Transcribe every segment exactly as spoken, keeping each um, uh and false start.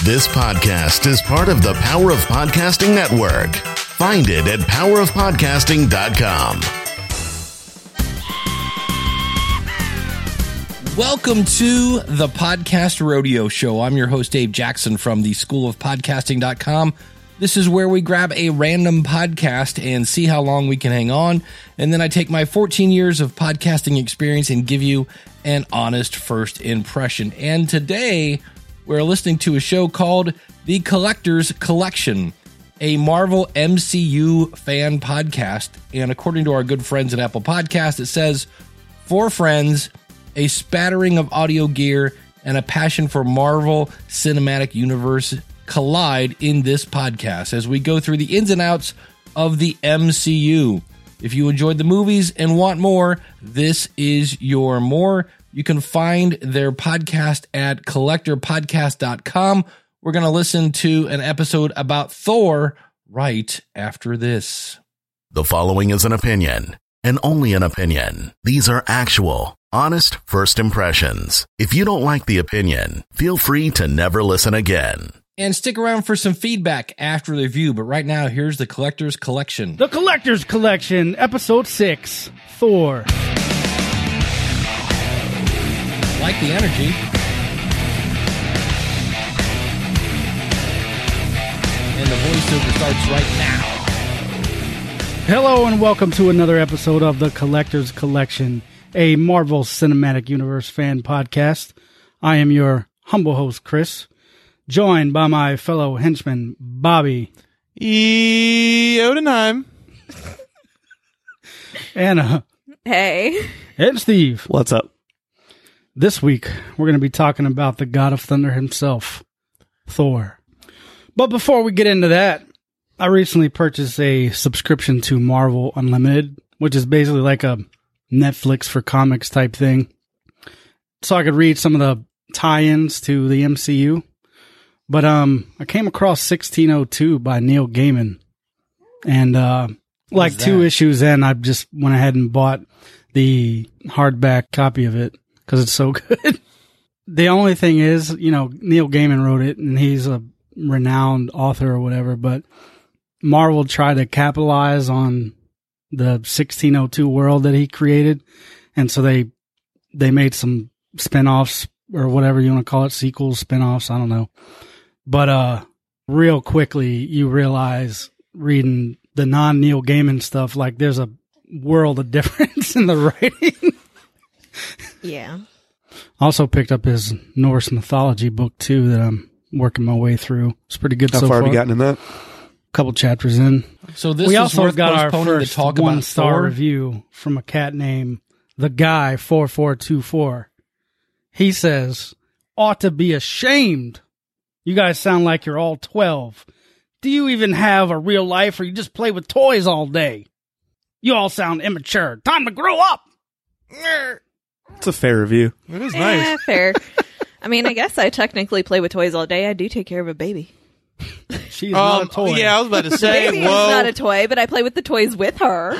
This podcast is part of the Power of Podcasting Network. Find it at power of podcasting dot com. Welcome to the Podcast Rodeo Show. I'm your host, Dave Jackson from the school of podcasting dot com. This is where we grab a random podcast and see how long we can hang on. And then I take my fourteen years of podcasting experience and give you an honest first impression. And today we're listening to a show called The Collector's Collection, a Marvel M C U fan podcast. And according to our good friends at Apple Podcasts, it says, four friends, a spattering of audio gear, and a passion for Marvel Cinematic Universe collide in this podcast as we go through the ins and outs of the M C U. If you enjoyed the movies and want more, this is your more. You can find their podcast at collector podcast dot com. We're going to listen to an episode about Thor right after this. The following is an opinion, and only an opinion. These are actual, honest first impressions. If you don't like the opinion, feel free to never listen again. And stick around for some feedback after the review. But right now, here's the Collector's Collection. The Collector's Collection, Episode six, Thor. Like the energy. And the voiceover starts right now. Hello and welcome to another episode of The Collector's Collection, a Marvel Cinematic Universe fan podcast. I am your humble host, Chris, joined by my fellow henchman, Bobby. E. Odenheim. Anna. Hey. And Steve. What's up? This week, we're going to be talking about the God of Thunder himself, Thor. But before we get into that, I recently purchased a subscription to Marvel Unlimited, which is basically like a Netflix for comics type thing. So I could read some of the tie-ins to the M C U. But um, I came across sixteen oh two by Neil Gaiman. And uh, like two issues in, I just went ahead and bought the hardback copy of it because it's so good. The only thing is, you know, Neil Gaiman wrote it and he's a renowned author or whatever, but Marvel tried to capitalize on the sixteen oh two world that he created. And so they they made some spinoffs or whatever you want to call it, sequels, spinoffs, I don't know. But uh, real quickly, you realize reading the non-Neil Gaiman stuff, like there's a world of difference in the writing. Yeah. Also picked up his Norse mythology book, too, that I'm working my way through. It's pretty good How so far far. have you gotten in that? A couple chapters in. So this we is also worth got our postponing first to talk one-star about Thor? review from a cat named The Guy four four two four. He says, ought to be ashamed. You guys sound like you're all twelve. Do you even have a real life or you just play with toys all day? You all sound immature. Time to grow up. It's a fair review. It is Eh, fair. I mean, I guess I technically play with toys all day. I do take care of a baby. She's not a Um, toy. yeah, I was about to The say, baby is whoa. not a toy, but I play with the toys with her.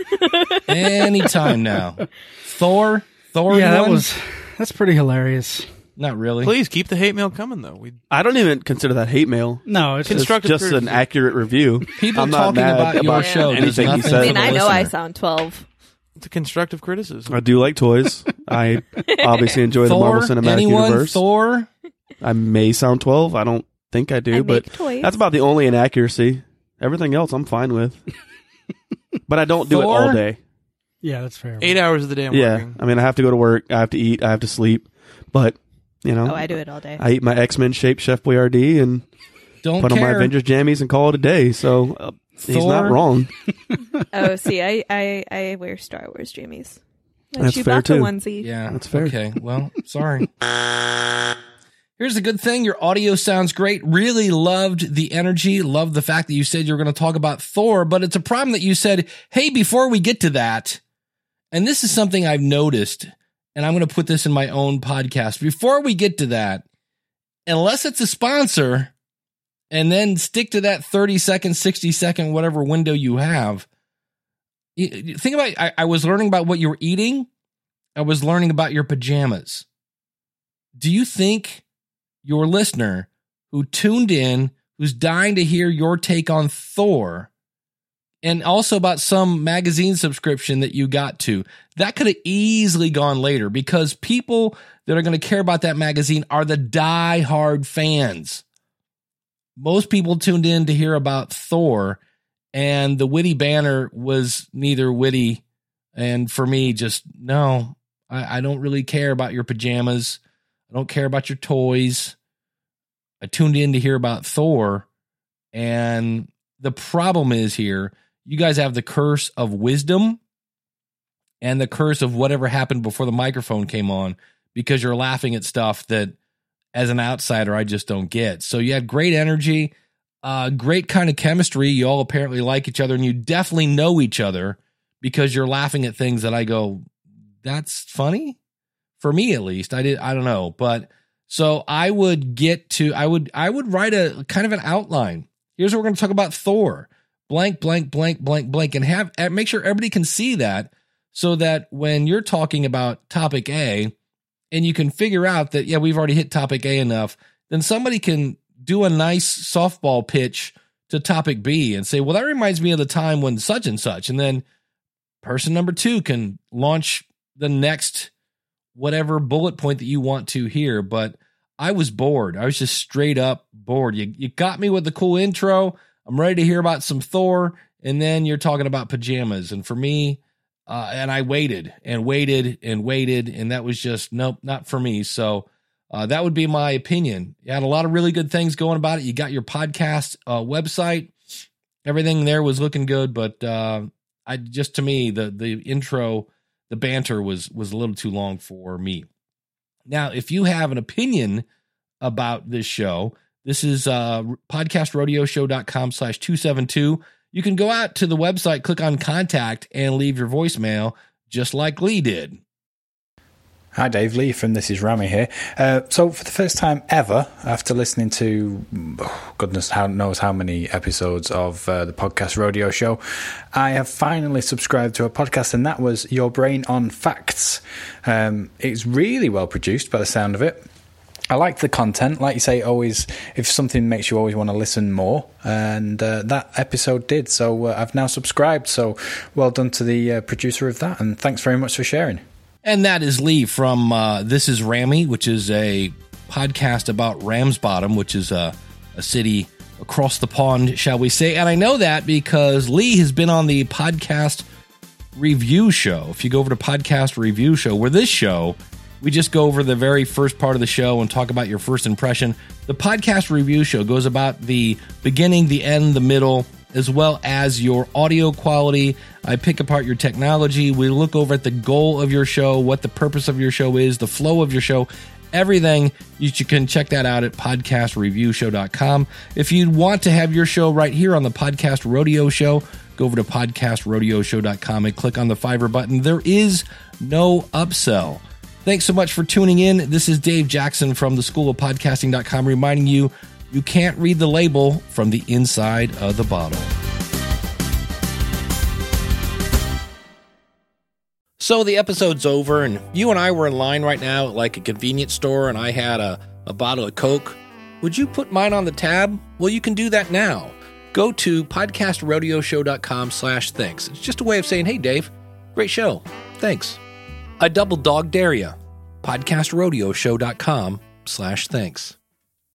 Anytime now. Thor? Thor Yeah, that one? was, that's pretty hilarious. Not really. Please keep the hate mail coming, though. We I don't even consider that hate mail. No, it's It's just, Constructive just an criticism. accurate review. People I'm not talking mad about your about show does anything you nothing said. I to mean, the I know I listener. sound twelve. it's a constructive criticism. I do like toys. I obviously enjoy the Thor? Marvel Cinematic Anyone? Universe. Thor? I may sound twelve. I don't think I do, I but make toys. that's about the only inaccuracy. Everything else I'm fine with. But I don't do it Thor? all day. yeah, that's fair. Eight hours of the day I'm Yeah. working. I mean, I have to go to work. I have to eat. I have to sleep. But, you know, Oh, I do it all day. I eat my X-Men shaped Chef Boyardee and Don't put on my care. Avengers jammies and call it a day. So uh, he's Thor? not wrong. Oh, see, I, I, I wear Star Wars jammies. And That's you fair, bought the too. onesie. Yeah, That's fair. Okay, well, sorry. Here's the good thing. Your audio sounds great. Really loved the energy. Loved the fact that you said you were going to talk about Thor, but it's a problem that you said, hey, before we get to that, and this is something I've noticed, and I'm going to put this in my own podcast. Before we get to that, unless it's a sponsor, and then stick to that thirty second, sixty second, whatever window you have. You- Think about, I, I was learning about what you were eating. I was learning about your pajamas. Do you think your listener who tuned in, who's dying to hear your take on Thor, and also about some magazine subscription that you got to. That could have easily gone later because people that are going to care about that magazine are the die-hard fans. Most people tuned in to hear about Thor, and the witty banner was neither witty, and for me, just, no, I, I don't really care about your pajamas. I don't care about your toys. I tuned in to hear about Thor, and the problem is here, you guys have the curse of wisdom and the curse of whatever happened before the microphone came on because you're laughing at stuff that as an outsider, I just don't get. So you had great energy, uh, great kind of chemistry. You all apparently like each other and you definitely know each other because you're laughing at things that I go, that's funny for me, at least. I did. I don't know. But so I would get to, I would, I would write a kind of an outline. Here's what we're going to talk about Thor. Blank, blank, blank, blank, blank, and have make sure everybody can see that so that when you're talking about topic A and you can figure out that, yeah, we've already hit topic A enough, then somebody can do a nice softball pitch to topic B and say, well, that reminds me of the time when such and such. And then person number two can launch the next whatever bullet point that you want to hear. But I was bored. I was just straight up bored. You, you got me with the cool intro. I'm ready to hear about some Thor, and then you're talking about pajamas. And for me, uh, and I waited and waited and waited, and that was just, nope, not for me. So uh, that would be my opinion. You had a lot of really good things going about it. You got your podcast uh, website. Everything there was looking good, but uh, I just, to me, the the intro, the banter was was a little too long for me. Now, if you have an opinion about this show, this is uh, podcastrodioshow.com slash 272. You can go out to the website, click on contact, and leave your voicemail just like Lee did. Hi, Dave. Lee from This Is Rami here. Uh, so for the first time ever, after listening to oh, goodness how knows how many episodes of uh, the Podcast Rodeo Show, I have finally subscribed to a podcast, and that was Your Brain on Facts. Um, it's really well produced by the sound of it. I like the content. Like you say, always, if something makes you always want to listen more, and uh, that episode did. So uh, I've now subscribed. So well done to the uh, producer of that, and thanks very much for sharing. And that is Lee from uh, This Is Rami, which is a podcast about Ramsbottom, which is a, a city across the pond, shall we say. And I know that because Lee has been on the Podcast Review Show. If you go over to Podcast Review Show, where this show, we just go over the very first part of the show and talk about your first impression. The Podcast Review Show goes about the beginning, the end, the middle, as well as your audio quality. I pick apart your technology. We look over at the goal of your show, what the purpose of your show is, the flow of your show, everything. You can check that out at podcast review show dot com. If you want to have your show right here on the Podcast Rodeo Show, go over to podcast rodeo show dot com and click on the Fiverr button. There is no upsell. Thanks so much for tuning in. This is Dave Jackson from the school of podcasting dot com reminding you, you can't read the label from the inside of the bottle. So the episode's over, and you and I were in line right now at like a convenience store, and I had a, a bottle of Coke. Would you put mine on the tab? Well, you can do that now. Go to podcast rodeo show dot com slash thanks. It's just a way of saying, hey, Dave, great show. Thanks. I double dog dare ya. podcast rodeo show dot com slash thanks.